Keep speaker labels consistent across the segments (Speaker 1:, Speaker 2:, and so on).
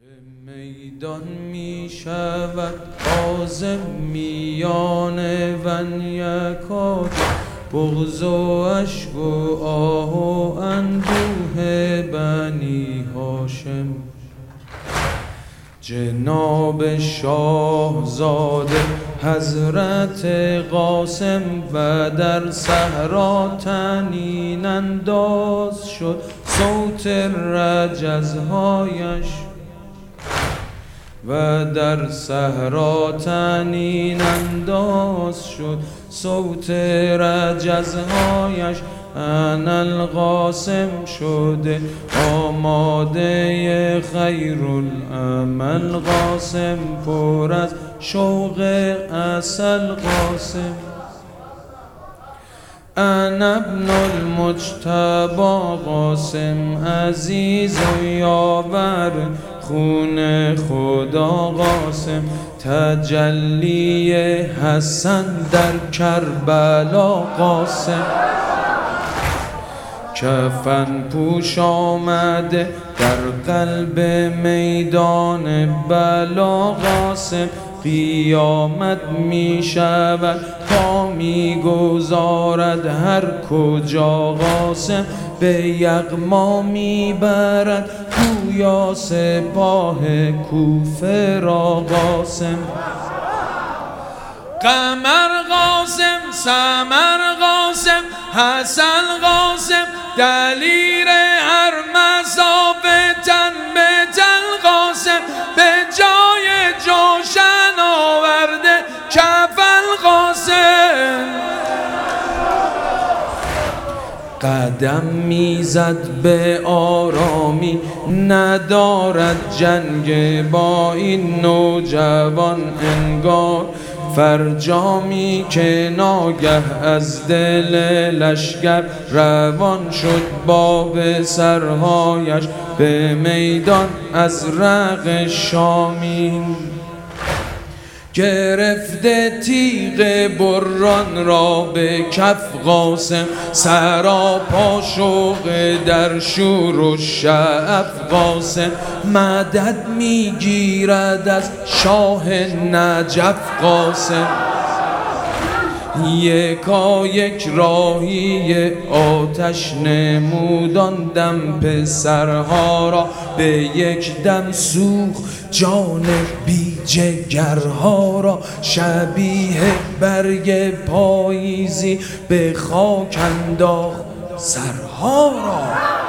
Speaker 1: میدان می شود عازم میان ون یکاد، بغض و اشک و آه و اندوه بنی هاشم. جناب شاهزاده حضرت قاسم و در صحرا طنین انداز شد صوت رجزهایش، و در صحرا طنین انداز شد صوت رجزهایش. انا القاسم شده آماده خیرالعمل، قاسم پر از شوق عسل قاسم. انا ابن المجتبی قاسم عزیز و یاور خون خدا قاسم، تجلی حسن در کربلا قاسم. کفن پوش آمده در قلب میدان بلا قاسم، قیامت می شود پا می گذارد هر کجا قاسم، به یغما می برد گویا سپاه کوفه را قاسم. قمر قاسم، سمر قاسم، حسن قاسم، دلیر هر مسافه تن به تن قاسم، به جای جوشن آورده کفن قاسم. قدم میزد به آرامی ندارد جنگ با این نوجوان، انگار فرجامی که ناگه از دل لشکر روان شد باب سرهایش به میدان ازرق شامین. گرفته تیغ بران را به کف قاسم، سراپا شوق در شور و شعف قاسم، مدد میگیرد از شاه نجف قاسم. یکا یک راهی آتش نمودان دم پسرها را، به یک دم سوخت جان بی جگرها را، شبیه برگ پاییزی به خاک انداخت سرها را.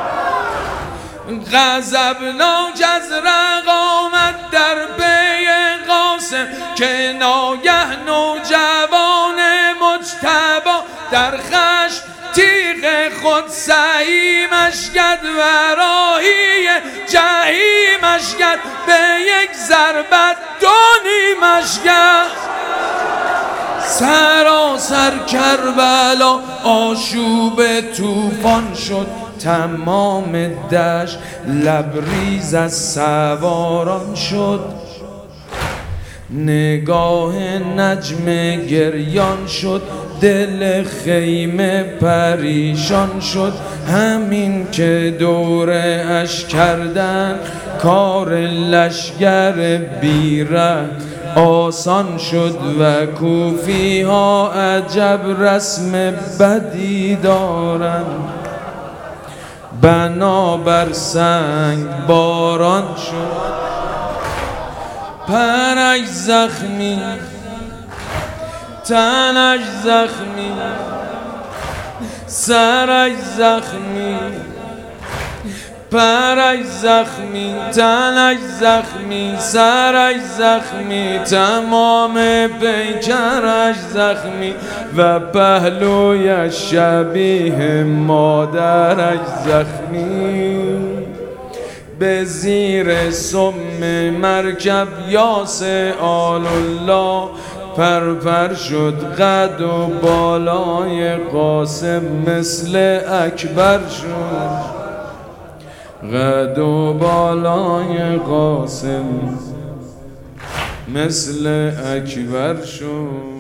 Speaker 1: غضبناک ازرق آمد در پی قاسم، که ناگه نوجوان مجتبی در خشم تیغ خود سهیمش کرد و راهی جحیمش کرد، به یک ضربت دو نیمش کرد. سراسر کربلا آشوب طوفان شد، تمام دشت لبریز از سواران شد. نگاه نجم گریان شد، دل خیمه پریشان شد. همین که دوره اش کردن کار لشگر بیره آسان شد، و کوفی ها عجب رسم بدی دارن. بنابر سنگ باران شد، پرش زخمی، تنش زخمی، سرش زخمی، پرش زخمی، تنش زخمی، سرش زخمی، تمام پیکرش زخمی، و پهلویش شبیه مادرش زخمی. به زیر سم مرکب یاس آل الله پرپر شد، قد و بالای قاسم مثل اکبر شد، قد و بالای قاسم مثل اکبر شد.